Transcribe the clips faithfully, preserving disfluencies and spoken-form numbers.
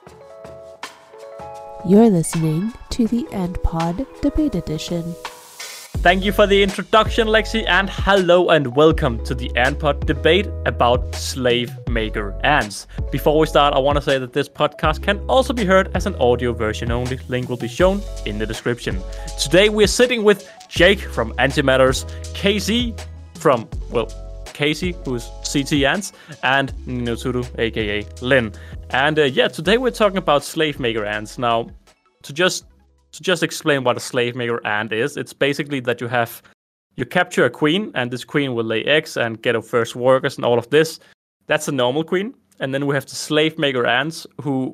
You're listening to the AntPod Debate Edition. Thank you for the introduction, Lexi, and hello and welcome to the AntPod debate about slave maker ants. Before we start, I want to say that this podcast can also be heard as an audio version only. Link will be shown in the description. Today we're sitting with Jake from Antimatters, Casey from, well, Casey, who's C T Ants, and Ninoturu, aka Lynn. And uh, yeah, today we're talking about slave maker ants. Now, to just To just explain what a slave maker ant is, it's basically that you have, you capture a queen, and this queen will lay eggs and get her first workers and all of this. That's a normal queen. And then we have the slave maker ants, who,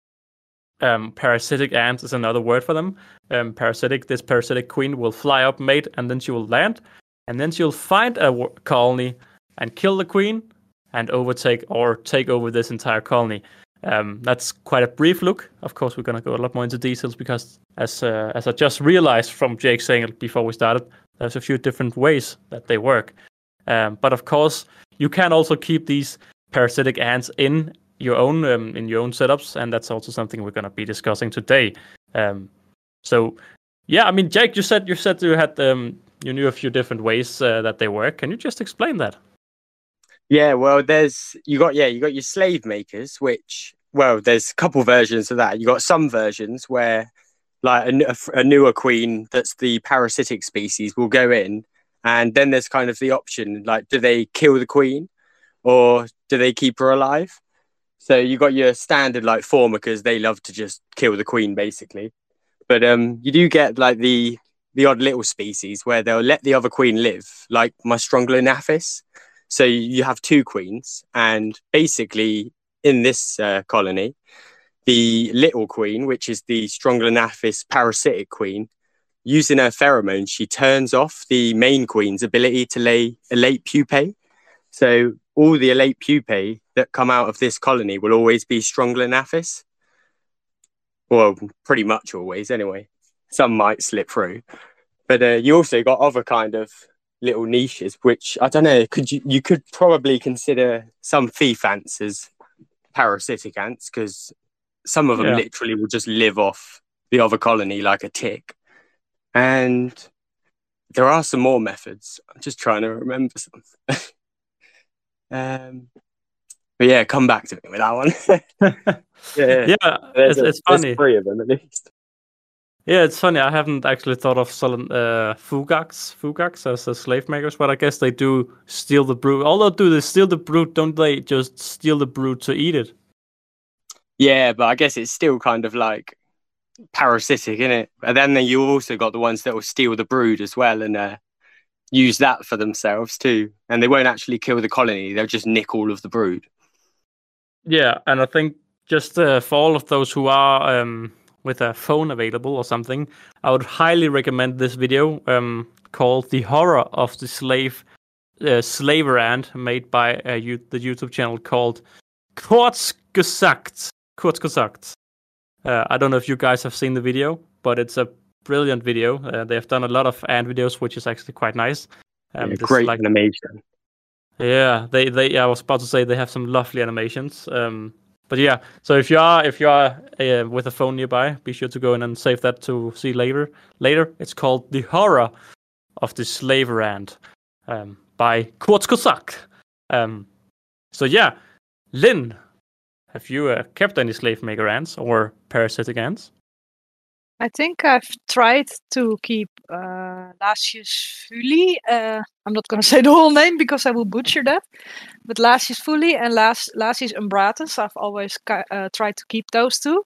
um, parasitic ants is another word for them. Um, parasitic, this parasitic queen will fly up, mate, and then she will land. And then she'll find a w- colony and kill the queen and overtake or take over this entire colony. Um, that's quite a brief look. Of course, we're going to go a lot more into details because, as uh, as I just realized from Jake saying it before we started, there's a few different ways that they work. Um, but of course, you can also keep these parasitic ants in your own um, in your own setups, and that's also something we're going to be discussing today. Um, so, yeah, I mean, Jake, you said you said you had um, you knew a few different ways uh, that they work. Can you just explain that? Yeah, well, there's you got yeah you got your slave makers, which well, there's a couple versions of that. You got some versions where like a, a newer queen that's the parasitic species will go in, and then there's kind of the option like, do they kill the queen or do they keep her alive? So you got your standard like formicas, they love to just kill the queen basically, but um you do get like the the odd little species where they'll let the other queen live, like my Strongylanaphis. So you have two queens, and basically in this uh, colony, the little queen, which is the Strongylanaphis parasitic queen, using her pheromones, she turns off the main queen's ability to lay elate pupae. So all the elate pupae that come out of this colony will always be Strongylanaphis. Well, pretty much always anyway. Some might slip through. But uh, you also got other kind of little niches, which I don't know, could you you could probably consider some thief ants as parasitic ants, because some of them yeah. literally will just live off the other colony like a tick. And there are some more methods. I'm just trying to remember some. um, but yeah, come back to me with that one. yeah, yeah it's, a, it's funny. Three of them at least. Yeah, it's funny. I haven't actually thought of uh, fugax, fugax as uh, slave makers, but I guess they do steal the brood. Although, do they steal the brood? Don't they just steal the brood to eat it? Yeah, but I guess it's still kind of like parasitic, isn't it? And then you also got the ones that will steal the brood as well and uh, use that for themselves too. And they won't actually kill the colony; they'll just nick all of the brood. Yeah, and I think just uh, for all of those who are Um... with a phone available or something, I would highly recommend this video um, called "The Horror of the Slave uh, Slaver Ant," made by uh, you, the YouTube channel called Kurzgesagt. Kurzgesagt. Uh, I don't know if you guys have seen the video, but it's a brilliant video. Uh, they have done a lot of ant videos, which is actually quite nice. Um, yeah, great like, animation. Yeah, they they. I was about to say they have some lovely animations. Um, But yeah, so if you are if you are uh, with a phone nearby, be sure to go in and save that to see later. Later, it's called "The Horror of the Slaver Ant" um, by Kurzgesagt. Um, so yeah, Lynn, have you uh, kept any slave maker ants or parasitic ants? I think I've tried to keep uh, Lasius fuli. Uh, I'm not going to say the whole name because I will butcher that. But Lasius fuli and Las- Lasius umbratus, I've always uh, tried to keep those two.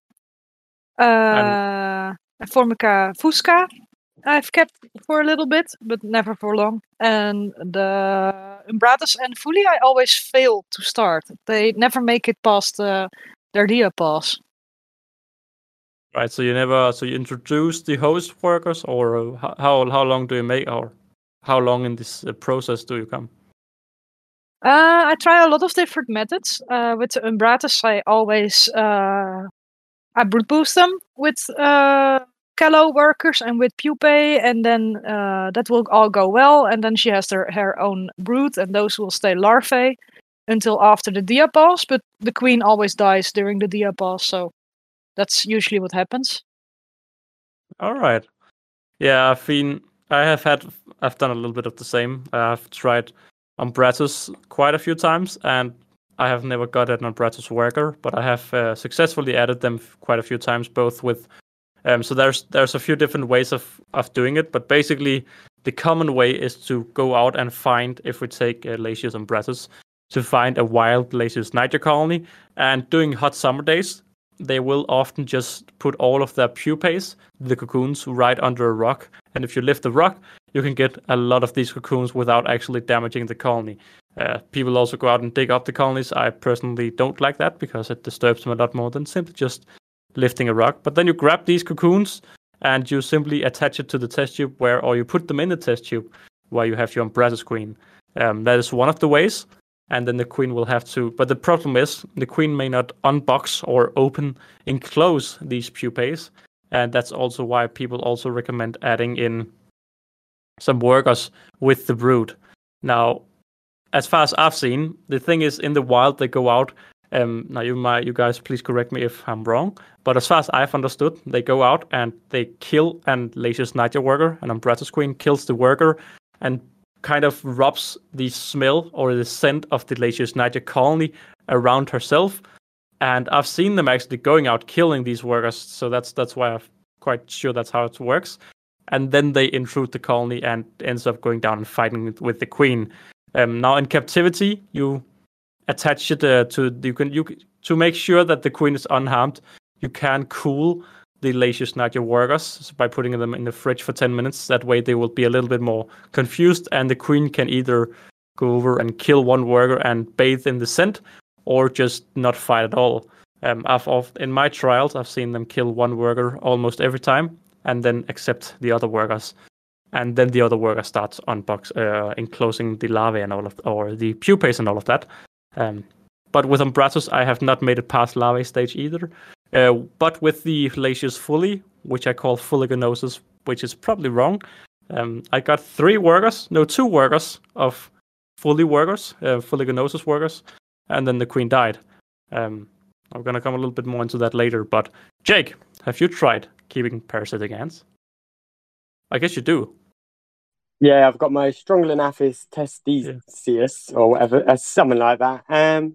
Uh, and Formica fusca, I've kept for a little bit, but never for long. And the umbratus and fuli, I always fail to start. They never make it past uh, their diapause. Right, so you never, so you introduce the host workers, or how how long do you make, or how long in this uh, process do you come? Uh, I try a lot of different methods. Uh, with the umbratus, I always uh, I brood boost them with uh, callow workers and with pupae, and then uh, that will all go well. And then she has her, her own brood, and those will stay larvae until after the diapause. But the queen always dies during the diapause, so that's usually what happens. All right. Yeah, I've been. I have had. I've done a little bit of the same. I've tried Umbratus quite a few times, and I have never got an Umbratus worker, but I have uh, successfully added them quite a few times, both with. Um, so there's there's a few different ways of of doing it, but basically the common way is to go out and find, if we take uh, Lasius Umbratus, to find a wild Lasius niger colony, and during hot summer days, they will often just put all of their pupae, the cocoons, right under a rock. And if you lift the rock, you can get a lot of these cocoons without actually damaging the colony. Uh, people also go out and dig up the colonies. I personally don't like that because it disturbs them a lot more than simply just lifting a rock. But then you grab these cocoons and you simply attach it to the test tube where, or you put them in the test tube where you have your Umbratus queen. Um, that is one of the ways. And then the queen will have to... But the problem is, the queen may not unbox or open, enclose these pupae. And that's also why people also recommend adding in some workers with the brood. Now, as far as I've seen, the thing is, in the wild, they go out... Um, now, you might, you guys, please correct me if I'm wrong. But as far as I've understood, they go out and they kill an Lasius niger worker. An Umbratus queen kills the worker and kind of rubs the smell or the scent of the Lasius niger colony around herself. And I've seen them actually going out killing these workers, so that's that's why I'm quite sure that's how it works. And then they intrude the colony and ends up going down and fighting with, with the queen. Um, now in captivity, you attach it uh, to you can you to make sure that the queen is unharmed. You can cool the Lasius niger workers by putting them in the fridge for ten minutes. That way they will be a little bit more confused, and the queen can either go over and kill one worker and bathe in the scent, or just not fight at all. Um, I've of, in my trials, I've seen them kill one worker almost every time, and then accept the other workers, and then the other worker starts unbox, uh, enclosing the larvae and all of, or the pupae and all of that. Um, but with Umbratus, I have not made it past larvae stage either. Uh, but with the Lasius fully, which I call fuliginosus, which is probably wrong, um, I got three workers, no, two workers of fully workers, uh, fuliginosus workers, and then the queen died. Um, I'm going to come a little bit more into that later, but Jake, have you tried keeping parasitic ants? I guess you do. Yeah, I've got my Strongylonaphis testicius, yeah. or whatever, uh, something like that. Um,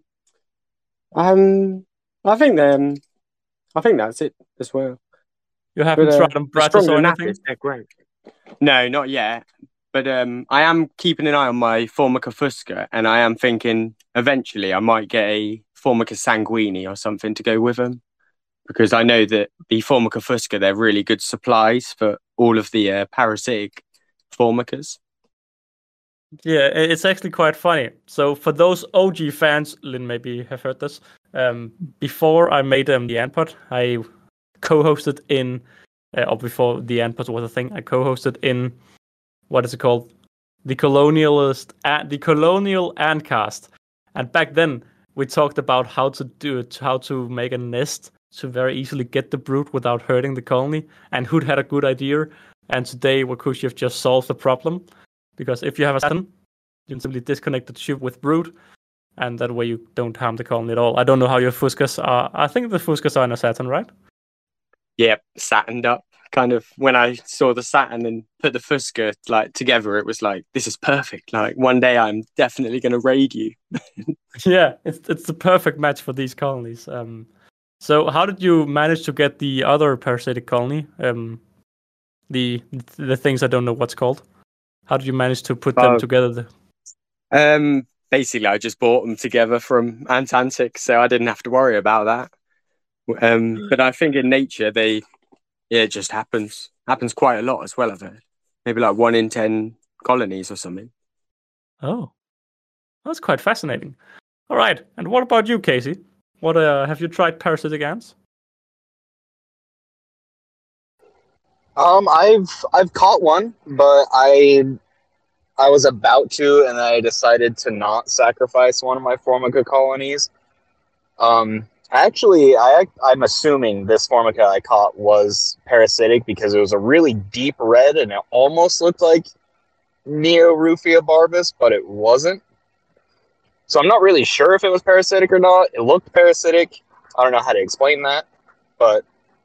um, I think um, I think that's it as well. You haven't but, uh, tried Umbratus or anything? They're great. No, not yet. But um, I am keeping an eye on my Formica fusca, and I am thinking eventually I might get a Formica sanguini or something to go with them, because I know that the Formica fusca, they're really good supplies for all of the uh, parasitic Formicas. Yeah, it's actually quite funny. So for those O G fans, Lynn maybe have heard this. Um, before I made um, the Antpod, I co-hosted in, uh, or before the Antpod was a thing, I co-hosted in, what is it called? The Colonialist, uh, the Colonial Antcast. And back then, we talked about how to do it, how to make a nest to very easily get the brood without hurting the colony. And Hood had a good idea. And today, Wakushiev just solved the problem. Because if you have a Saturn, you can simply disconnect the tube with brood, and that way you don't harm the colony at all. I don't know how your Fuscas are. I think the Fuscas are in a Saturn, right? Yep, Saturned up. Kind of when I saw the Saturn and put the Fusca like together, it was like, this is perfect. Like one day I'm definitely going to raid you. Yeah, it's it's the perfect match for these colonies. Um, so how did you manage to get the other parasitic colony? Um, the the things I don't know what's called. How did you manage to put them oh. together? Um, basically, I just bought them together from Antantic, so I didn't have to worry about that. Um, but I think in nature, they, yeah, it just happens. Happens quite a lot as well, I've heard. Maybe like one in ten colonies or something. Oh, that's quite fascinating. All right, and what about you, Casey? What uh, have you tried parasitic ants? Um, I've I've caught one, but I I was about to, and I decided to not sacrifice one of my Formica colonies. Um, actually, I I'm assuming this Formica I caught was parasitic because it was a really deep red, and it almost looked like Neorufia barbus, but it wasn't. So I'm not really sure if it was parasitic or not. It looked parasitic. I don't know how to explain that. But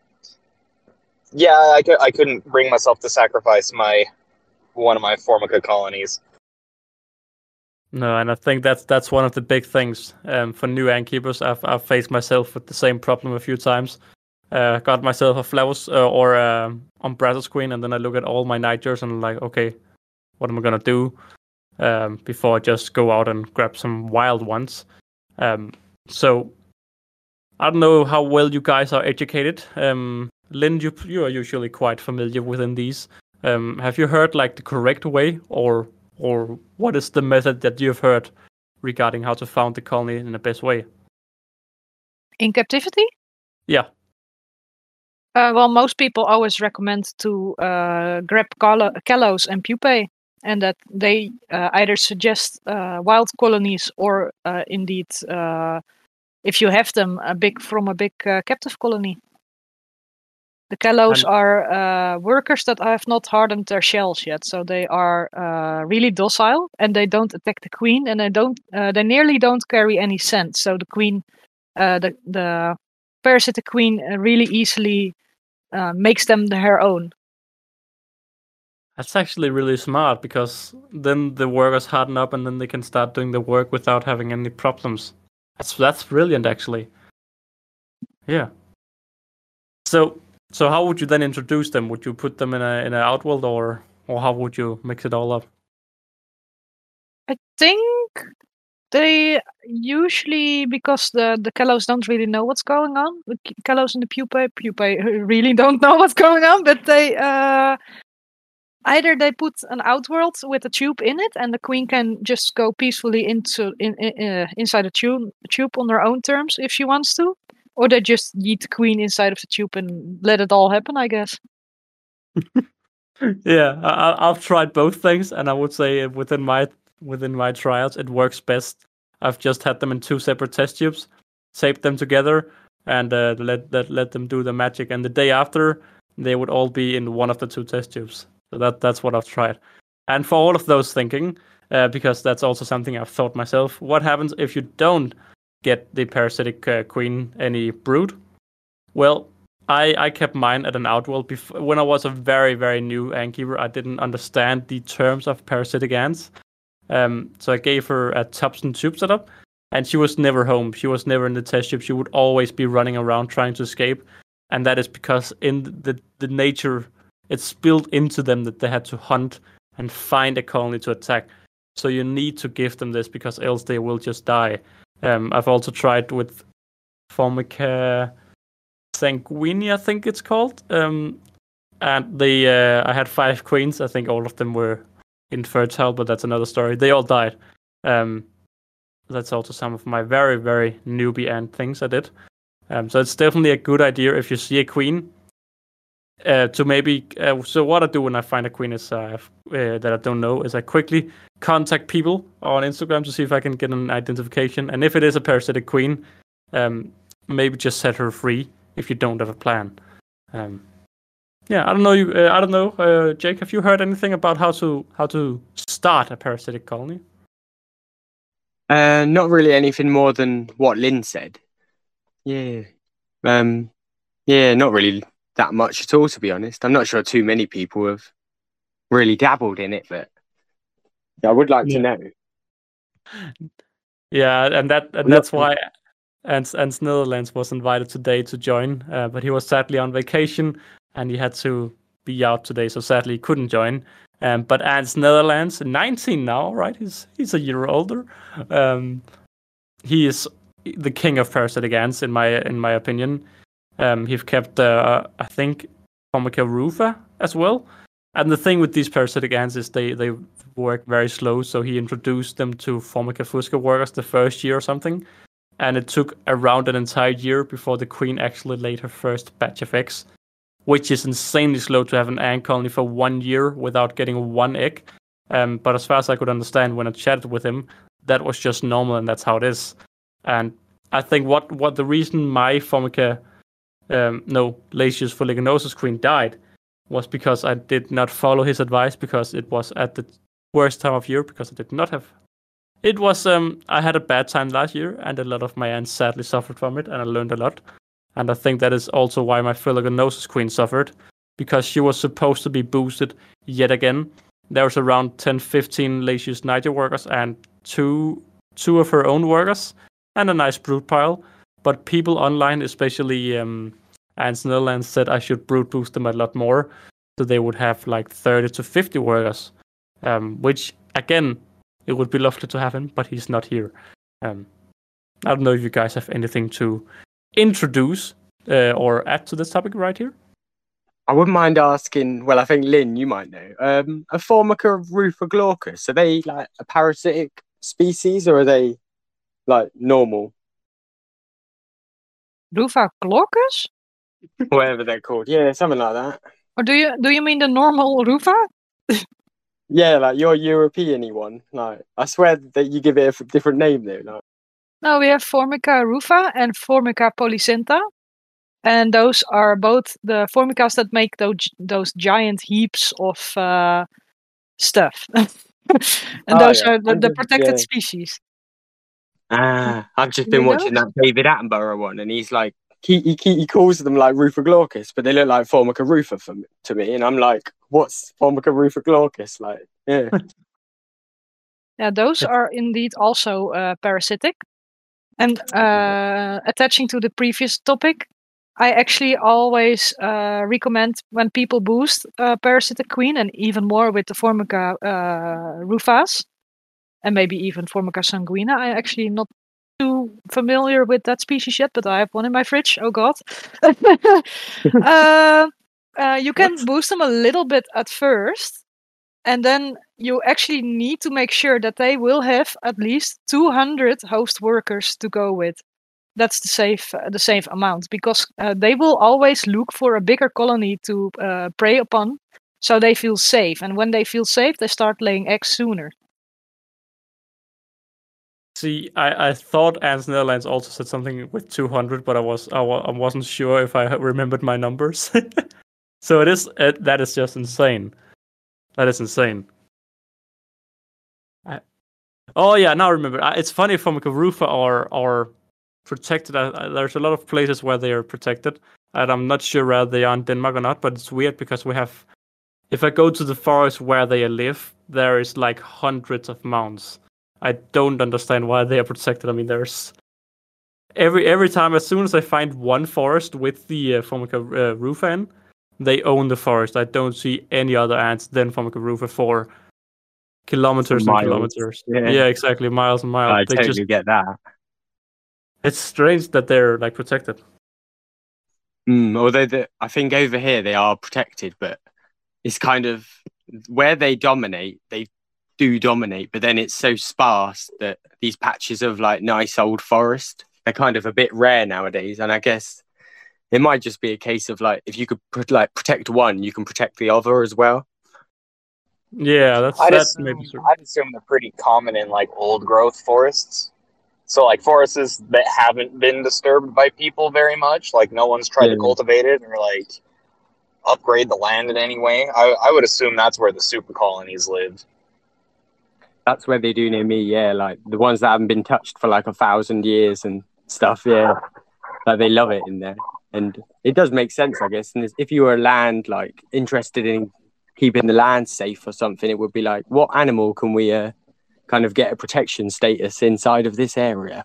yeah, I, I couldn't bring myself to sacrifice my one of my Formica colonies. No, and I think that's that's one of the big things um, for new Antkeepers. I've I've faced myself with the same problem a few times. Uh, got myself a Flavus uh, or um, Umbratus Queen, and then I look at all my Nightjares and I'm like, okay, what am I gonna do um, before I just go out and grab some wild ones? Um, so I don't know how well you guys are educated. Um, Lynn, you you are usually quite familiar within these. Um, have you heard like the correct way, or or what is the method that you've heard regarding how to found the colony in the best way? In captivity? Yeah. Uh, well, most people always recommend to uh, grab Cal- Kalos and Pupae, and that they uh, either suggest uh, wild colonies or uh, indeed, uh, if you have them, a big from a big uh, captive colony. The Kalos And- are uh, workers that have not hardened their shells yet, so they are uh, really docile, and they don't attack the queen, and they don't, uh, they nearly don't carry any scent. So the queen, uh, the the parasitic queen, uh, really easily uh, makes them her own. That's actually really smart, because then the workers harden up and then they can start doing the work without having any problems. That's that's brilliant, actually. Yeah. So so how would you then introduce them? Would you put them in a in an outworld, or or how would you mix it all up? I think they usually, because the the Kalos don't really know what's going on. The K- Kalos and the Pupae, Pupae really don't know what's going on, but they uh, either they put an outworld with a tube in it, and the queen can just go peacefully into in, in uh, inside the tube tube on her own terms if she wants to, or they just yeet the queen inside of the tube and let it all happen, I guess. Yeah, I, I've tried both things, and I would say within my within my trials, it works best. I've just had them in two separate test tubes, taped them together, and uh, let, let let them do the magic. And the day after, they would all be in one of the two test tubes. So that that's what I've tried. And for all of those thinking, uh, because that's also something I've thought myself. What happens if you don't get the parasitic uh, queen any brood? Well, I, I kept mine at an outworld before. When I was a very, very new Antkeeper, I didn't understand the terms of parasitic ants. Um, so I gave her a tubs and tube setup, and she was never home. She was never in the test tube. She would always be running around trying to escape. And that is because in the, the nature, it's built into them that they had to hunt and find a colony to attack. So you need to give them this, because else they will just die. Um, I've also tried with Formica Sanguini, I think it's called. Um, and they, uh, I had five queens. I think all of them were infertile, but that's another story. They all died. Um, that's also some of my very, very newbie ant things I did. Um, so it's definitely a good idea if you see a queen uh, to maybe. Uh, so what I do when I find a queen is uh, uh, that I don't know is I quickly contact people on Instagram to see if I can get an identification. And if it is a parasitic queen, um, maybe just set her free if you don't have a plan. Um, yeah, I don't know. You, uh, I don't know, uh, Jake. Have you heard anything about how to how to start a parasitic colony? Uh, not really anything more than what Lynn said. Yeah. Um. Yeah, not really that much at all, to be honest. I'm not sure too many people have really dabbled in it, but I would like Yeah. to know. Yeah, and that and I'm that's not- why Ants Ants Netherlands was invited today to join, uh, but he was sadly on vacation and he had to be out today, so sadly he couldn't join. Um, but Ants Netherlands, nineteen now, right? He's he's a year older. Um, he is the king of parasitic ants in my in my opinion. Um, he's kept uh, I think Formica rufa as well. And the thing with these parasitic ants is they, they work very slow, so he introduced them to Formica fusca workers the first year or something. And it took around an entire year before the queen actually laid her first batch of eggs, which is insanely slow to have an ant colony for one year without getting one egg. Um, but as far as I could understand when I chatted with him, that was just normal and that's how it is. And I think what, what the reason my Formica, um, no, Lasius fuliginosus queen died was because I did not follow his advice, because it was at the worst time of year, because I did not have... It was, um, I had a bad time last year, and a lot of my ants sadly suffered from it, and I learned a lot. And I think that is also why my Philogonosis queen suffered, because she was supposed to be boosted yet again. There was around ten, fifteen Latius Niger workers and two two of her own workers and a nice brood pile. But people online, especially um, Ants Netherlands, said I should brood boost them a lot more, so they would have like thirty to fifty workers. Um, which, again, it would be lovely to have him, but he's not here. Um, I don't know if you guys have anything to introduce uh, or add to this topic right here. I wouldn't mind asking, well, I think Lynn, you might know, um, a Formica Rufa glaucus, are they like a parasitic species or are they like normal? Rufa glaucus? Whatever they're called. Yeah, something like that. Or do you do you mean the normal Rufa? Yeah, like your European-y one. Like, I swear that you give it a f- different name though. Like. No, we have Formica rufa and Formica polycynta. And those are both the formicas that make those those giant heaps of uh, stuff. and Oh, those yeah. are the, I'm the just- protected yeah. species. Ah, I've just You been know? watching that David Attenborough one, and he's like, he he, he calls them like Rufa glaucus, but they look like Formica rufa for me, to me, and I'm like, what's Formica rufa glaucus like? Yeah, Yeah, those are indeed also uh, parasitic. And uh, attaching to the previous topic, I actually always uh, recommend when people boost uh, Parasitic Queen, and even more with the Formica uh, rufas, and maybe even Formica sanguina. I'm actually not too familiar with that species yet, but I have one in my fridge. Oh god. uh, uh, you can What? boost them a little bit at first, and then you actually need to make sure that they will have at least two hundred host workers to go with. That's the safe uh, the safe amount, because uh, they will always look for a bigger colony to uh, prey upon, so they feel safe. And when they feel safe, they start laying eggs sooner. See, I, I thought Ants Netherlands also said something with two hundred, but I was I, wa- I wasn't sure if I remembered my numbers. So it is uh, that is just insane. That is insane. I, oh yeah, now I remember. Uh, It's funny, Formica rufa are are protected. Uh, uh, there's a lot of places where they are protected, and I'm not sure whether they are in Denmark or not. But it's weird because we have. If I go to the forest where they live, there is like hundreds of mounds. I don't understand why they are protected. I mean, there's every every time as soon as I find one forest with the uh, Formica uh, rufa in, they own the forest. I don't see any other ants than Formica rufa for kilometers For and miles. kilometers. Yeah. Yeah, exactly, miles and miles. I they totally just get that. it's strange that they're like protected. Mm, although the, I think over here they are protected, but it's kind of where they dominate. They do dominate, but then it's so sparse that these patches of like nice old forest, they're kind of a bit rare nowadays. And I guess it might just be a case of like if you could put, like protect one, you can protect the other as well. Yeah, that's I'd that assume, maybe true. I'd assume they're pretty common in like old growth forests. So like forests that haven't been disturbed by people very much, like no one's tried Yeah. to cultivate it or like upgrade the land in any way. I, I would assume that's where the super colonies lived. That's where they do near me. Yeah, like the ones that haven't been touched for like a thousand years and stuff. Yeah, like they love it in there, and it does make sense, I guess. And if you were a land like interested in keeping the land safe or something, it would be like, what animal can we uh, kind of get a protection status inside of this area?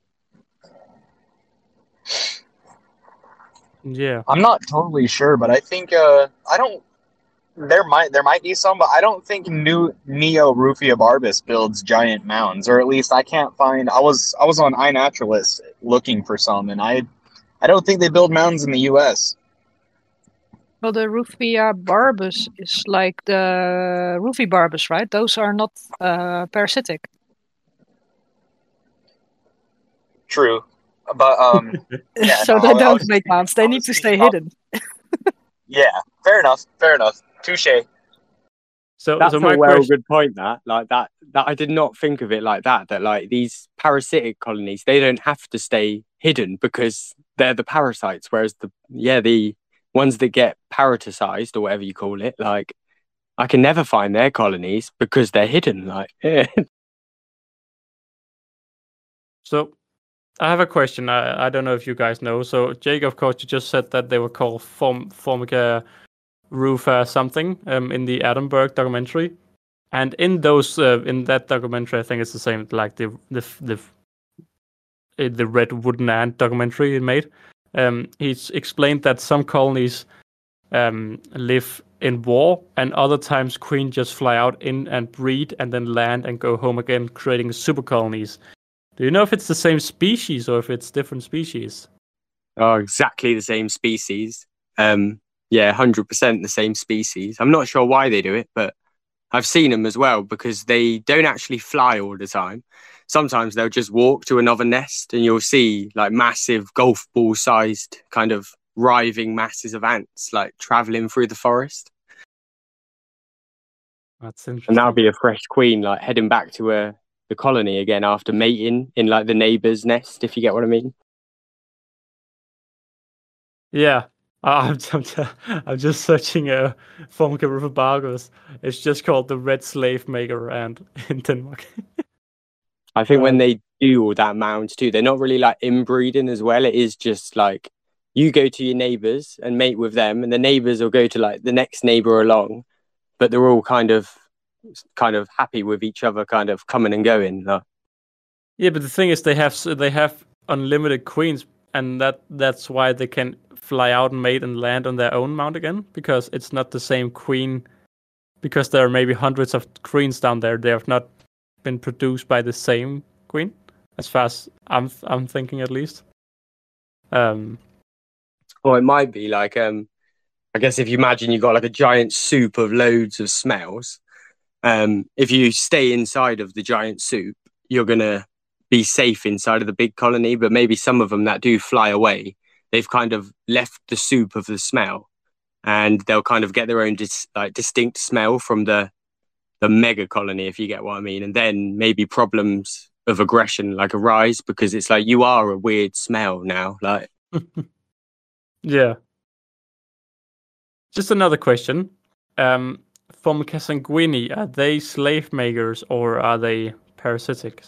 Yeah. I'm not totally sure, but I think uh, I don't. There might there might be some, but I don't think new Neo Rufia barbus builds giant mounds, or at least I can't find. I was I was on iNaturalist looking for some, and I I don't think they build mounds in the U S. Well, the Rufia barbus is like the Rufy barbus, right? Those are not uh, parasitic. True, but um, yeah, so no, they I- I don't was make thinking- mounds. They I need was to stay thinking about- hidden. Yeah, fair enough, fair enough. Touche. So That's so my a well question. good point. That like that that I did not think of it like that. That like these parasitic colonies, they don't have to stay hidden because they're the parasites. Whereas the yeah the ones that get parasiticized or whatever you call it, like I can never find their colonies because they're hidden. Like yeah. So I have a question. I, I don't know if you guys know. So, Jake, of course, you just said that they were called Form, Formica rufa something um, in the Attenborough documentary. And in those, uh, in that documentary, I think it's the same, like the the the, the Red Wooden Ant documentary he made. Um, he's explained that some colonies um, live in war, and other times queen just fly out in and breed, and then land and go home again, creating super colonies. Do you know if it's the same species or if it's different species? Oh, exactly the same species. Um, yeah, one hundred percent the same species. I'm not sure why they do it, but I've seen them as well because they don't actually fly all the time. Sometimes they'll just walk to another nest and you'll see like massive golf ball sized kind of writhing masses of ants like traveling through the forest. That's interesting. And that'll be a fresh queen like heading back to uh, the colony again after mating in like the neighbour's nest, if you get what I mean. Yeah. I'm, I'm, I'm just searching uh, Formica rufibargus. It's just called the red slave maker ant in Denmark. I think Uh, when they do all that mounds too, they're not really like inbreeding as well. It is just like you go to your neighbours and mate with them, and the neighbours will go to like the next neighbour along, but they're all kind of kind of happy with each other, kind of coming and going. Like. Yeah, but the thing is, they have they have unlimited queens, and that that's why they can fly out and mate and land on their own mount again, because it's not the same queen. Because there are maybe hundreds of queens down there, they have not been produced by the same queen, as far as I'm I'm thinking at least. Um, or it might be like um, I guess if you imagine you got like a giant soup of loads of smells. Um, if you stay inside of the giant soup, you're gonna be safe inside of the big colony. But maybe some of them that do fly away, they've kind of left the soup of the smell, and they'll kind of get their own dis- like distinct smell from the the mega colony, if you get what I mean. And then maybe problems of aggression like arise because it's like you are a weird smell now. Like, yeah. Just another question. Um, Formica sanguinea, are they slave makers or are they parasitic?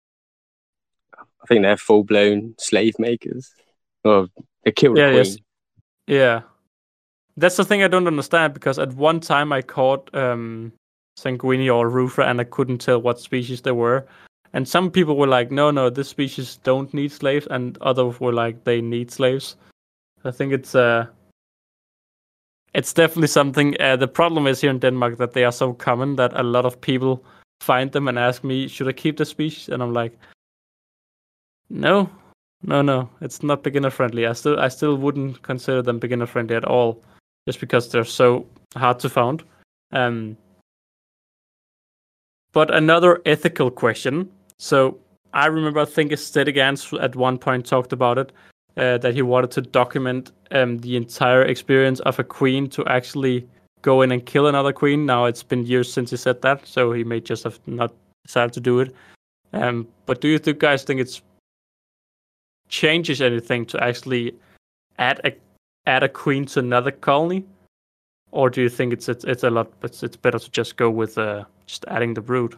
I think they're full blown slave makers. Or they killed Yeah, a queen. yes. Yeah. That's the thing I don't understand, because at one time I caught um, sanguinea or rufa and I couldn't tell what species they were. And some people were like, no, no, this species don't need slaves. And others were like, they need slaves. I think it's uh, it's definitely something. Uh, the problem is here in Denmark that they are so common that a lot of people find them and ask me, should I keep the species? And I'm like, no, no, no, it's not beginner friendly. I still, I still wouldn't consider them beginner friendly at all, just because they're so hard to find. Um, but another ethical question. So I remember, I think Aesthetic Ants at one point talked about it, uh, that he wanted to document um, the entire experience of a queen to actually go in and kill another queen. Now it's been years since he said that, so he may just have not decided to do it. Um, but do you th- guys think it's changes anything to actually add a add a queen to another colony, or do you think it's it's, it's a lot? It's it's better to just go with uh, just adding the brood.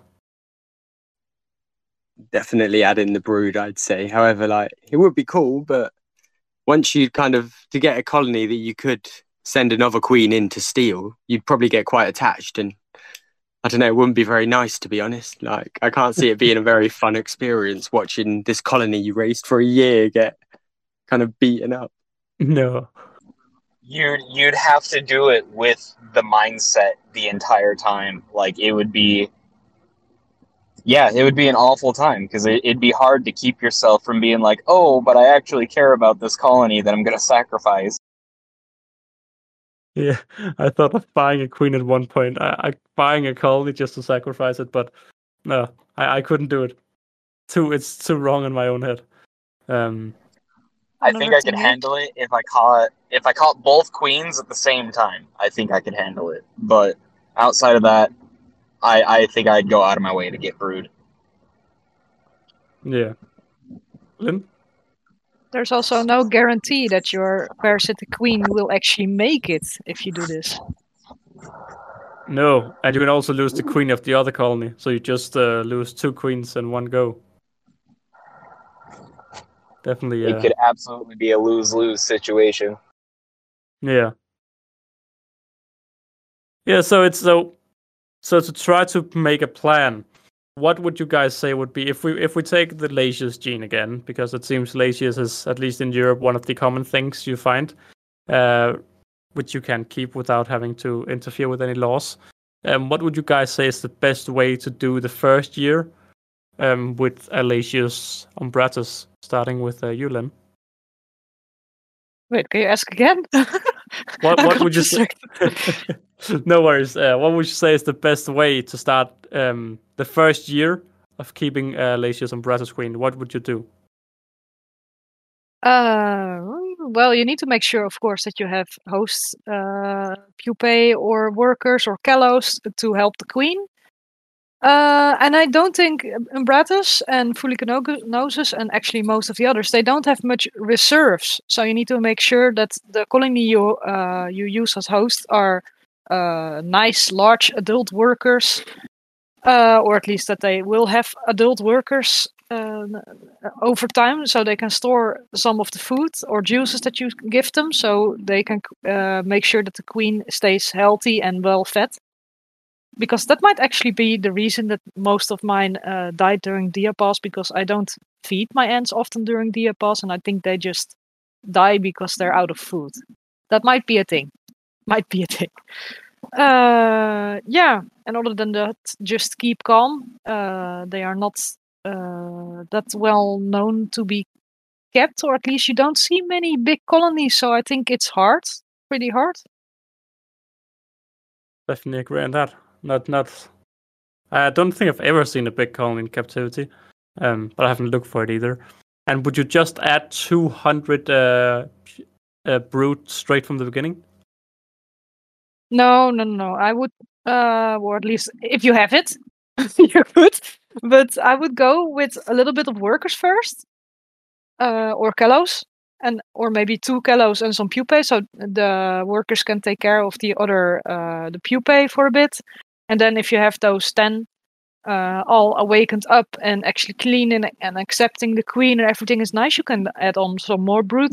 Definitely add in the brood, I'd say. However, like it would be cool, but once you kind of to get a colony that you could send another queen in to steal, you'd probably get quite attached, and I don't know, it wouldn't be very nice, to be honest. Like I can't see it being a very fun experience watching this colony you raised for a year get kind of beaten up. No. You'd you'd have to do it with the mindset the entire time. Like it would be, yeah, it would be an awful time because it, it'd be hard to keep yourself from being like, oh, but I actually care about this colony that I'm going to sacrifice. Yeah, I thought of buying a queen at one point. I, I buying a colony just to sacrifice it, but no, I, I couldn't do it. Too, it's too wrong in my own head. Um, I think I could handle it if I caught if I caught both queens at the same time. I think I could handle it, but outside of that, I I think I'd go out of my way to get brood. Yeah, Lynn? There's also no guarantee that your parasitic queen will actually make it if you do this. No, and you can also lose the queen of the other colony, so you just uh, lose two queens in one go. definitely. it Yeah, could absolutely be a lose-lose situation. yeah, yeah. So it's so so to try to make a plan. What would you guys say would be if we if we take the Lasius gene again, because it seems Lasius is, at least in Europe, one of the common things you find, uh, which you can keep without having to interfere with any laws. Um, what would you guys say is the best way to do the first year um, with Lasius umbratus, starting with uh, you, Len? Wait, can you ask again? What I what got would you say? distracted. No worries. Uh, what would you say is the best way to start um, the first year of keeping uh, Lasius umbratus queen? What would you do? Uh, well, you need to make sure, of course, that you have hosts, uh, pupae or workers or callows to help the queen. Uh, and I don't think Umbratus and Fulicanosus and actually most of the others, they don't have much reserves. So you need to make sure that the colony you uh, you use as host are uh, nice, large adult workers, uh, or at least that they will have adult workers uh, over time, so they can store some of the food or juices that you give them, so they can uh, make sure that the queen stays healthy and well fed. Because that might actually be the reason that most of mine uh, died during diapause, because I don't feed my ants often during diapause, and I think they just die because they're out of food. That might be a thing. Might be a thing. Uh, yeah, and other than that, just keep calm. Uh, they are not uh, that well known to be kept, or at least you don't see many big colonies, so I think it's hard. Pretty hard. Definitely agree on that. Not, not. I don't think I've ever seen a big colony in captivity, um, but I haven't looked for it either. And would you just add two hundred uh, uh, brood straight from the beginning? No, no, no. I would, uh, or at least if you have it, you could. But I would go with a little bit of workers first, uh, or callows, and or maybe two callows and some pupae, so the workers can take care of the other, uh, the pupae for a bit. And then if you have those ten uh, all awakened up and actually clean and, and accepting the queen and everything is nice, you can add on some more brood.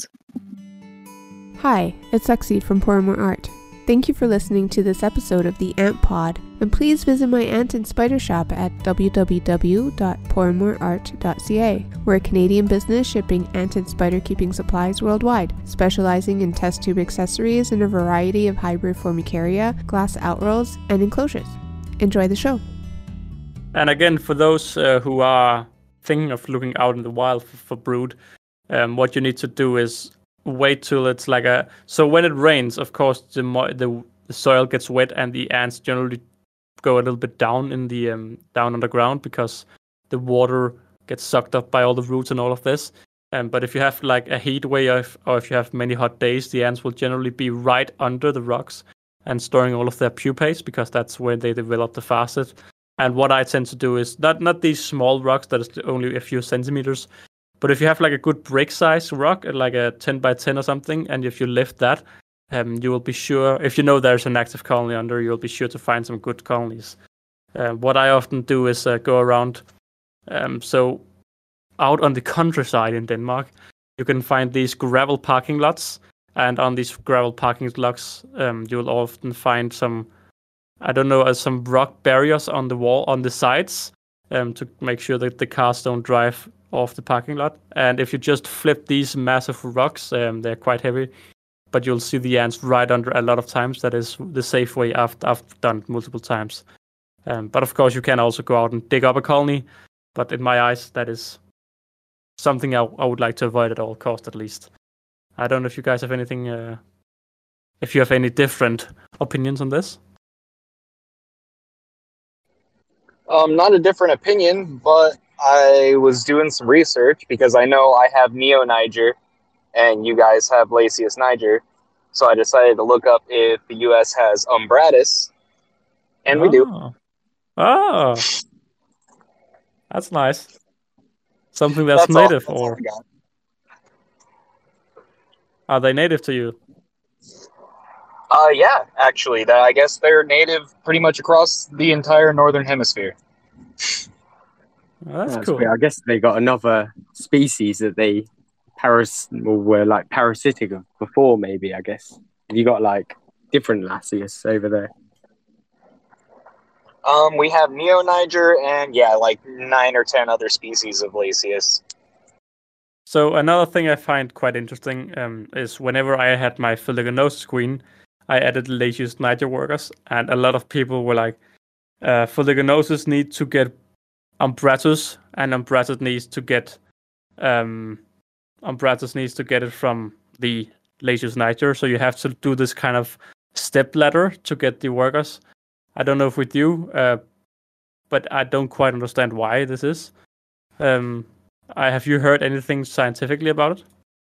Hi, it's Succeed from Pour More Art. Thank you for listening to this episode of the Ant Pod, and please visit my ant and spider shop at w w w dot pour more art dot c a. We're a Canadian business shipping ant and spider keeping supplies worldwide, specializing in test tube accessories and a variety of hybrid formicaria, glass outrolls, and enclosures. Enjoy the show. And again, for those uh, who are thinking of looking out in the wild for, for brood, um, what you need to do is wait till it's like a. So when it rains, of course, the mo- the, the soil gets wet, and the ants generally go a little bit down in the um, down underground because the water gets sucked up by all the roots and all of this. Um, but if you have like a heat wave, or if you have many hot days, the ants will generally be right under the rocks and storing all of their pupae, because that's where they develop the fastest. And what I tend to do is not not these small rocks that is only a few centimeters, but if you have like a good brick size rock, like a ten by ten or something, and if you lift that, um, you will be sure, if you know there's an active colony under, you'll be sure to find some good colonies. Uh, what I often do is uh, go around, um, so out on the countryside in Denmark, you can find these gravel parking lots. And on these gravel parking lots, um, you will often find some, I don't know, uh, some rock barriers on the wall, on the sides, um, to make sure that the cars don't drive off the parking lot. And if you just flip these massive rocks, um, they're quite heavy, but you'll see the ants right under a lot of times. That is the safe way. I've, I've done it multiple times. Um, but of course, you can also go out and dig up a colony. But in my eyes, that is something I, I would like to avoid at all costs, at least. I don't know if you guys have anything, uh, if you have any different opinions on this. Um, not a different opinion, but I was doing some research because I know I have Neo Niger and you guys have Lasius niger. So I decided to look up if the U S has Umbratus, and oh. we do. Oh, that's nice. Something that's, that's native, all, that's or are they native to you? Uh, yeah, actually, that I guess they're native pretty much across the entire northern hemisphere. Oh, that's, that's cool. Weird. I guess they got another species that they paras were like parasitic before, maybe, I guess. You got like different Lasius over there. Um, we have Neo-Niger and yeah, like nine or ten other species of Lasius. So another thing I find quite interesting um, is whenever I had my Fuliginosus queen, I added Lasius Niger workers, and a lot of people were like, uh, Fuliginosus need to get Umbratus, and Umbratus needs to get um, Umbratus needs to get it from the Lasius Niger. So you have to do this kind of step ladder to get the workers. I don't know if with you, uh, but I don't quite understand why this is. Um, I, have you heard anything scientifically about it?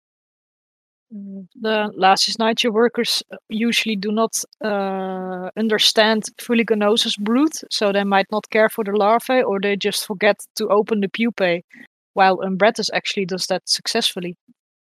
The Lasius Niger workers usually do not uh, understand Fuliginosus brood, so they might not care for the larvae, or they just forget to open the pupae, while Umbratus actually does that successfully.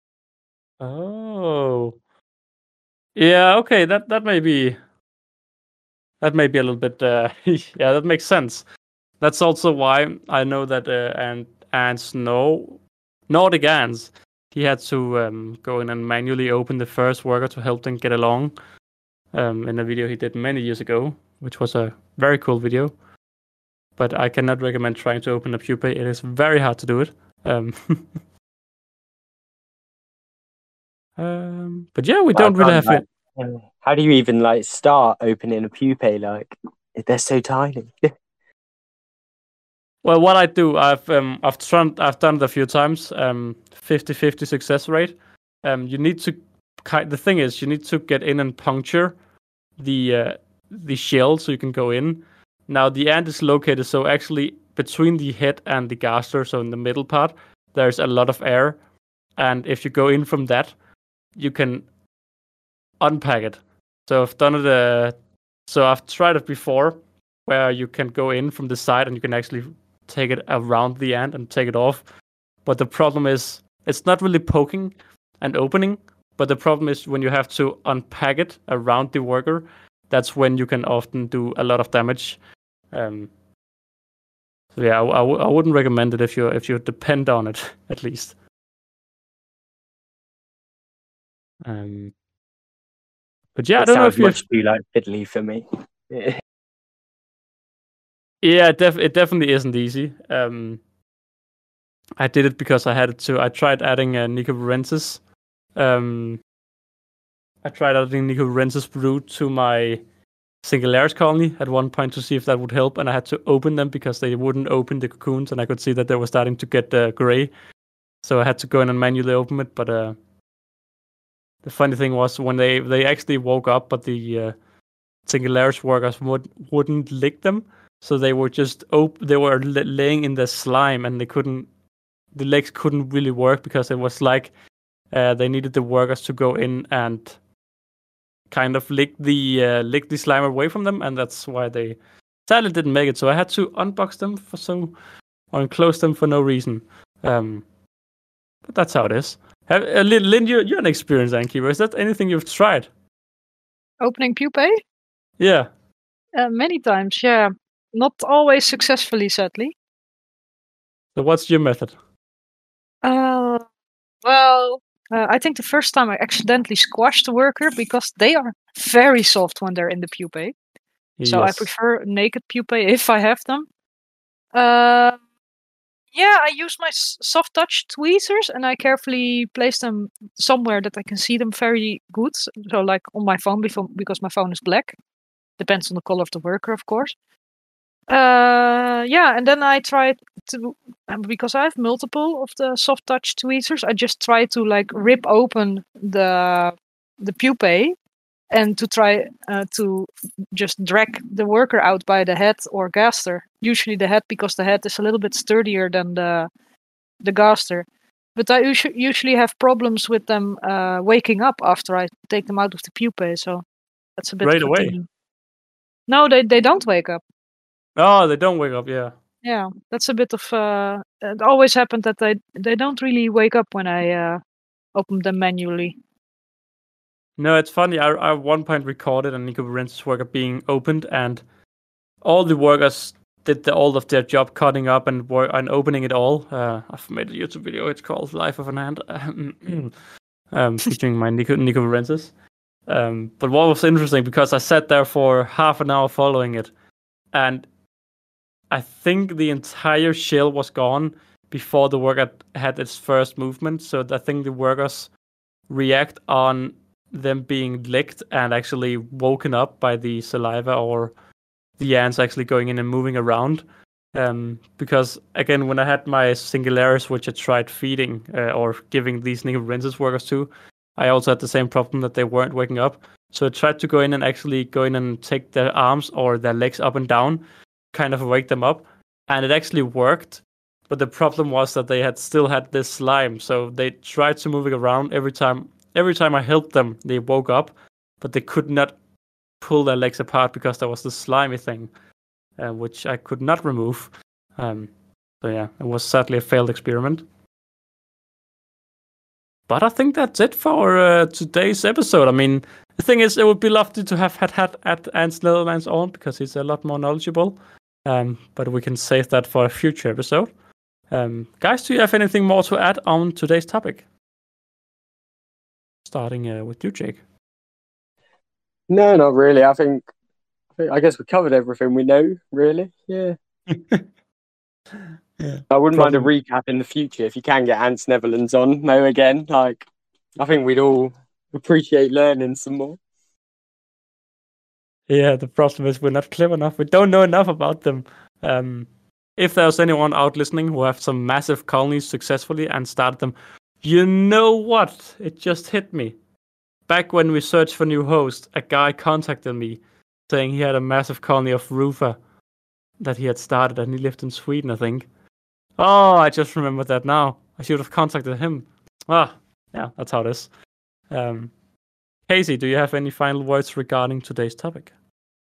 Oh, yeah. Okay, that that may be that may be a little bit. Uh, yeah, that makes sense. That's also why I know that uh, and ants know Nordic ants. He had to um, go in and manually open the first worker to help them get along. Um, in a video he did many years ago, which was a very cool video. But I cannot recommend trying to open a pupae. It is very hard to do it. Um, um, but yeah, we Well, don't really have like, it. How do you even like start opening a pupae? Like, they're so tiny. Well, what I do, I've um, I've tried, I've done it a few times. Um, fifty-fifty success rate. Um, you need to. The thing is, you need to get in and puncture the uh, the shell so you can go in. Now the ant is located so actually between the head and the gaster, so in the middle part, there's a lot of air, and if you go in from that, you can unpack it. So I've done it. Uh, so I've tried it before, where you can go in from the side and you can actually take it around the ant and take it off. But the problem is, it's not really poking and opening. But the problem is when you have to unpack it around the worker, that's when you can often do a lot of damage. Um, so yeah, I, I, w- I wouldn't recommend it if you if you depend on it at least. Um, but yeah, It I don't know sounds if you. much too like fiddly for me. Yeah, it, def- it definitely isn't easy. Um, I did it because I had to. I tried adding a Nicobarensis. Um, I tried adding Nicobarensis brood to my Singularis colony at one point to see if that would help, and I had to open them because they wouldn't open the cocoons, and I could see that they were starting to get uh, gray. So I had to go in and manually open it. But uh, the funny thing was when they, they actually woke up, but the uh, Singularis workers would, wouldn't lick them. So they were just op- they were l- laying in the slime, and they couldn't. The legs couldn't really work because it was like uh, they needed the workers to go in and kind of lick the uh, lick the slime away from them, and that's why they sadly didn't make it. So I had to unbox them for so or enclose them for no reason. Um, but that's how it is. Have, uh, Lynn, Lynn, you're, you're an experienced antkeeper. Is that anything you've tried? Opening pupae? Yeah. Uh, many times, yeah. Not always successfully, sadly. So what's your method? Uh, well, uh, I think the first time I accidentally squashed the worker because they are very soft when they're in the pupae. So Yes. I prefer naked pupae if I have them. Uh, yeah, I use my s- soft touch tweezers and I carefully place them somewhere that I can see them very good. So like on my phone before, because my phone is black. Depends on the color of the worker, of course. Uh, yeah, and then I try to, um, because I have multiple of the soft touch tweezers, I just try to like rip open the the pupae and to try uh, to just drag the worker out by the head or gaster. Usually the head, because the head is a little bit sturdier than the the gaster. But I usu- usually have problems with them uh, waking up after I take them out of the pupae, so that's a bit Right of a away. thing. No, they they don't wake up. Oh, they don't wake up. Yeah. Yeah, that's a bit of. Uh, it always happened that they they don't really wake up when I uh, open them manually. No, it's funny. I, I at one point recorded a Nicobarensis worker being opened, and all the workers did the, all of their job cutting up and wor- and opening it all. Uh, I've made a YouTube video. It's called "Life of an Ant," um, featuring my Nico Nico Varensis. Um, but what was interesting, because I sat there for half an hour following it, and I think the entire shell was gone before the worker had its first movement. So I think the workers react on them being licked and actually woken up by the saliva or the ants actually going in and moving around. Um, because again, when I had my Singularis, which I tried feeding uh, or giving these Nicorensis workers to, I also had the same problem that they weren't waking up. So I tried to go in and actually go in and take their arms or their legs up and down, kind of wake them up, and it actually worked. But the problem was that they had still had this slime, so they tried to move it around every time. Every time I helped them, they woke up, but they could not pull their legs apart because there was this slimy thing, uh, which I could not remove. Um, so yeah, it was sadly a failed experiment. But I think that's it for uh, today's episode. I mean, the thing is, it would be lovely to have had had at Ants Netherlands on, because he's a lot more knowledgeable. Um, but we can save that for a future episode. Um, guys, do you have anything more to add on today's topic? Starting uh, with you, Jake. No, not really. I think, I think, I guess we covered everything we know, really. Yeah. Yeah. I wouldn't Problem. mind a recap in the future if you can get Ants Netherlands on. No, again, like, I think we'd all appreciate learning some more. Yeah, the problem is we're not clever enough. We don't know enough about them. Um, if there's anyone out listening who have some massive colonies successfully and started them, you know what? It just hit me. Back when we searched for new host, a guy contacted me saying he had a massive colony of Rufa that he had started, and he lived in Sweden, I think. Oh, I just remembered that now. I should have contacted him. Ah, yeah, that's how it is. Um, Casey, do you have any final words regarding today's topic?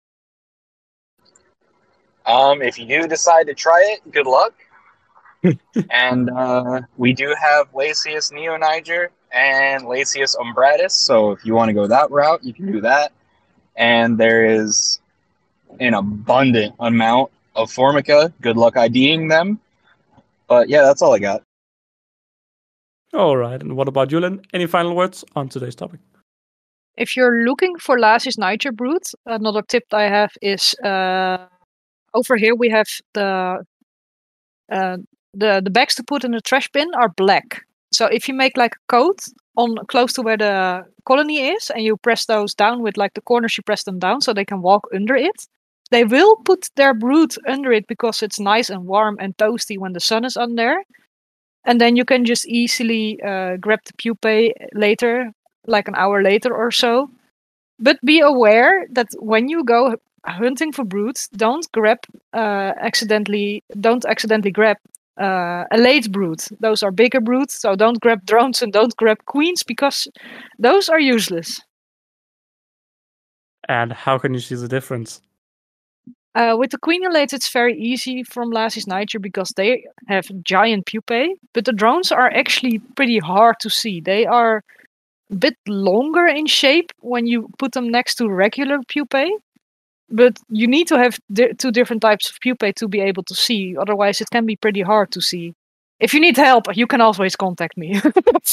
Um, if you do decide to try it, good luck. And uh, we do have Lasius neoniger and Lasius umbratus, so if you want to go that route, you can do that. And there is an abundant amount of Formica. Good luck IDing them. But yeah, that's all I got. All right, and what about you, Lynn? Any final words on today's topic? If you're looking for Lasius niger brood, another tip I have is uh, over here we have the uh, the the bags to put in the trash bin are black. So if you make like a coat on close to where the colony is, and you press those down with like the corners, you press them down so they can walk under it. They will put their brood under it because it's nice and warm and toasty when the sun is on there. And then you can just easily uh, grab the pupae later, like an hour later or so. But be aware that when you go hunting for broods, don't grab uh, accidentally. Don't accidentally grab uh, a late brood. Those are bigger broods, so don't grab drones and don't grab queens because those are useless. And how can you see the difference? Uh, with the queenulates, it's very easy from Lasius niger because they have giant pupae, but the drones are actually pretty hard to see. They are a bit longer in shape when you put them next to regular pupae, but you need to have di- two different types of pupae to be able to see. Otherwise, it can be pretty hard to see. If you need help, you can always contact me.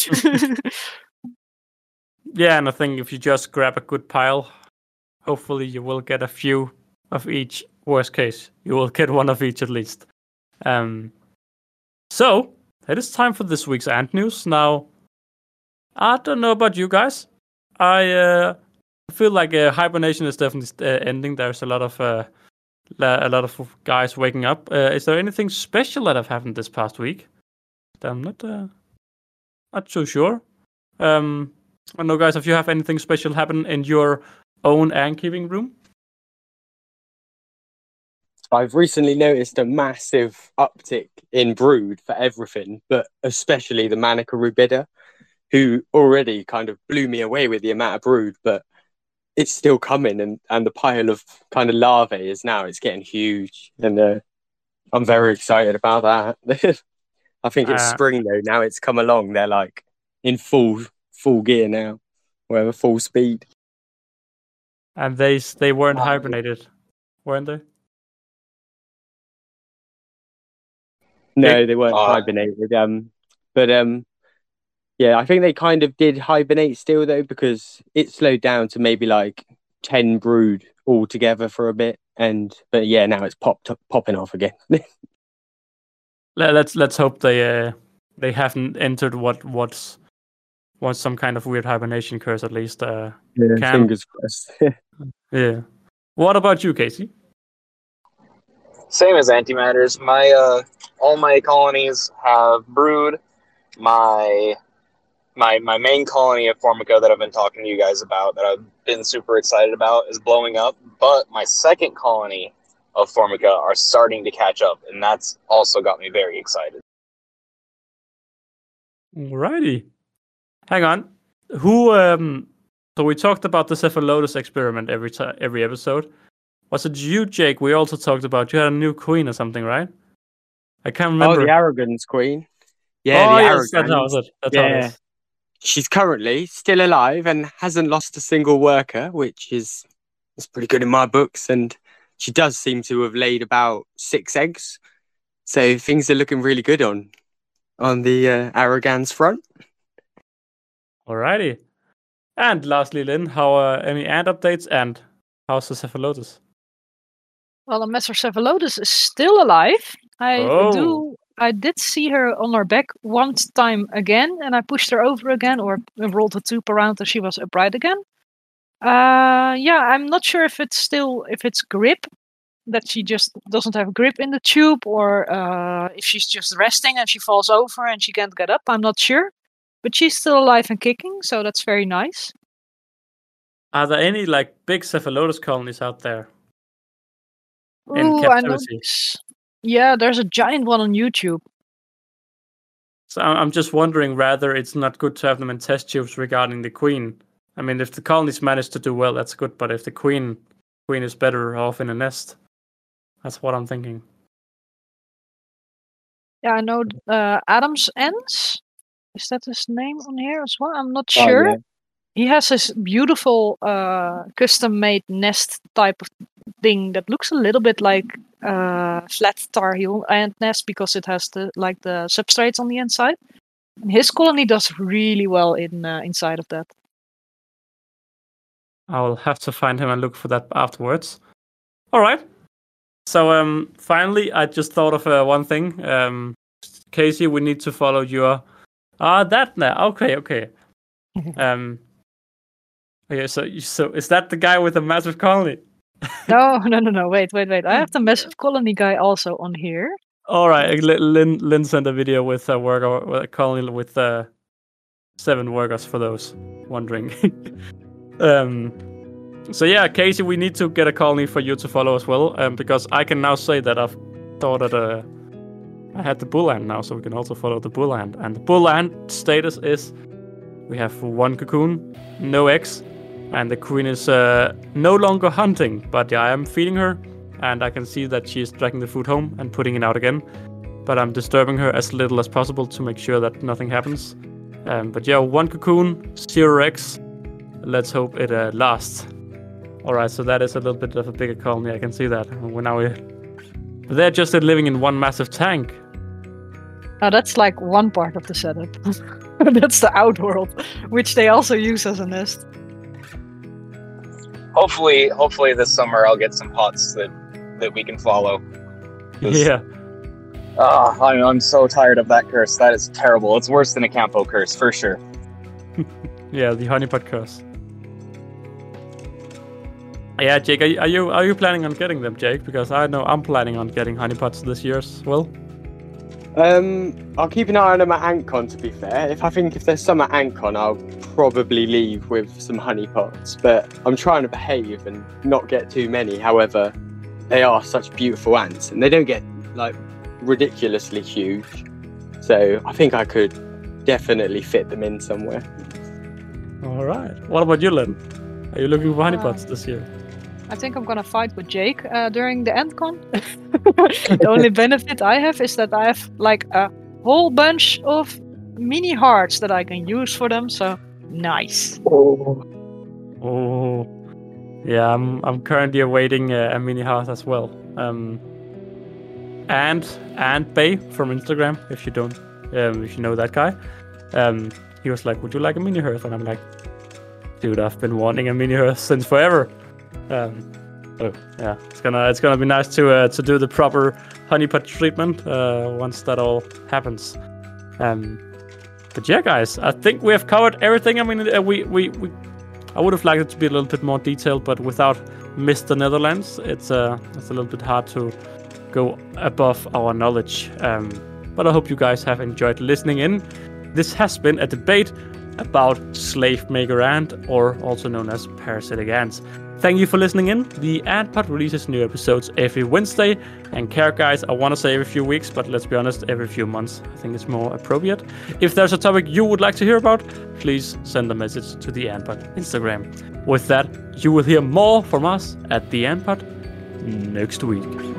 Yeah, and I think if you just grab a good pile, hopefully you will get a few of each. Worst case, you will get one of each at least. Um, so, it is time for this week's Ant News. Now, I don't know about you guys. I uh, feel like uh, hibernation is definitely uh, ending. There's a lot of uh, a lot of guys waking up. Uh, is there anything special that have happened this past week? I'm not uh, not so sure. Um, I don't know, guys, if you have anything special happen in your own ant keeping room. I've recently noticed a massive uptick in brood for everything, but especially the Manica rubida, who already kind of blew me away with the amount of brood, but it's still coming, and, and the pile of kind of larvae is now, it's getting huge, and uh, I'm very excited about that. I think it's Uh, spring though, now it's come along, they're like in full full gear now, whatever, full speed. And they they weren't Um, hibernated, weren't they? No, they weren't Uh, hibernated. Um, but um, yeah, I think they kind of did hibernate still though, because it slowed down to maybe like ten brood all together for a bit, and but yeah, now it's popped up, popping off again. Le- Let's let's hope they uh, they haven't entered what what's what's some kind of weird hibernation curse at least. Uh, Yeah, Cam, fingers crossed. yeah. What about you, Casey? Same as antimatters. My uh, all my colonies have brood. My my my main colony of Formica that I've been talking to you guys about, that I've been super excited about, is blowing up. But my second colony of Formica are starting to catch up, and that's also got me very excited. Alrighty. Hang on. Who? Um. So we talked about the Cephalotus experiment every time, every episode. Was it you, Jake? We also talked about you had a new queen or something, right? I can't Oh, remember. the Arrogans queen. Yeah, oh the yes, that's how Arrogans. it. That's how it Yeah. is. She's currently still alive and hasn't lost a single worker, which is is pretty good in my books. And she does seem to have laid about six eggs, so things are looking really good on on the uh, Arrogans front. Alrighty. And lastly, Lynn, how are any ant updates and how's the Cephalotus? Well, the Mesocephalotus is still alive. I Oh. do. I did see her on her back one time again, and I pushed her over again, or rolled the tube around, and she was upright again. Uh, yeah, I'm not sure if it's still if it's grip, that she just doesn't have grip in the tube, or uh, if she's just resting and she falls over and she can't get up. I'm not sure, but she's still alive and kicking, so that's very nice. Are there any like big Cephalotus colonies out there? In Ooh, I know. captivity? s- Yeah, there's a giant one on YouTube. So I- I'm just wondering whether it's not good to have them in test tubes regarding the queen. I mean, if the colonies manage to do well, that's good. But if the queen queen is better off in a nest, that's what I'm thinking. Yeah, I know uh, Adam's Ends. Is that his name on here as well? I'm not Oh, sure. yeah. He has this beautiful uh, custom-made nest type of thing that looks a little bit like uh, flat tar heel ant nest, because it has the like the substrates on the inside. And his colony does really well in uh, inside of that. I'll have to find him and look for that afterwards. All right. So um, finally, I just thought of uh, one thing. Um, Casey, we need to follow your. Ah, that now. Okay, okay. um. Okay, so so is that the guy with the massive colony? No, no, no, no. Wait, wait, wait. I have the massive colony guy also on here. All right, Lynn Lynn sent a video with a worker, with a colony with uh, seven workers for those wondering. um. So yeah, Casey, we need to get a colony for you to follow as well, um, because I can now say that I've thought that uh, I had the bull ant now, so we can also follow the bull ant. And the bull ant status is we have one cocoon, no eggs, and the queen is uh, no longer hunting. But yeah, I am feeding her, and I can see that she is dragging the food home and putting it out again. But I'm disturbing her as little as possible to make sure that nothing happens. Um, but yeah, one cocoon, zero eggs. Let's hope it uh, lasts. Alright, so that is a little bit of a bigger colony, I can see that. We're now we they're just living in one massive tank. Now that's like one part of the setup. That's the outworld, which they also use as a nest. Hopefully, hopefully this summer I'll get some pots that that we can follow. 'Cause- Yeah. Ah, I'm I'm so tired of that curse. That is terrible. It's worse than a Campo curse for sure. Yeah, the honeypot curse. Yeah, Jake, are you, are you are you planning on getting them, Jake? Because I know I'm planning on getting honeypots this year as well. Um, I'll keep an eye on them at AntCon, to be fair. If I think if there's some at AntCon, I'll probably leave with some honeypots. But I'm trying to behave and not get too many. However, they are such beautiful ants, and they don't get like ridiculously huge. So I think I could definitely fit them in somewhere. All right. What about you, Lynn? Are you looking for honeypots Uh, this year? I think I'm gonna fight with Jake uh, during the AntCon. The only benefit I have is that I have like a whole bunch of mini hearts that I can use for them. So nice. Oh, yeah. I'm I'm currently awaiting uh, a mini house as well. Um, and and Bay from Instagram. If you don't, um, if you know that guy, um, he was like, "Would you like a mini hearth?" And I'm like, "Dude, I've been wanting a mini hearth since forever." Um, oh yeah, it's gonna it's gonna be nice to uh, to do the proper honeypot treatment uh, once that all happens. Um, but yeah, guys, I think we have covered everything. I mean, uh, we, we we I would have liked it to be a little bit more detailed, but without Mister Netherlands, it's uh it's a little bit hard to go above our knowledge. Um, but I hope you guys have enjoyed listening in. This has been a debate about slave maker ant, or also known as parasitic ants. Thank you for listening in. The Antpod releases new episodes every Wednesday. And care, guys, I want to say every few weeks, but let's be honest, every few months. I think it's more appropriate. If there's a topic you would like to hear about, please send a message to the Antpod Instagram. With that, you will hear more from us at the Antpod next week.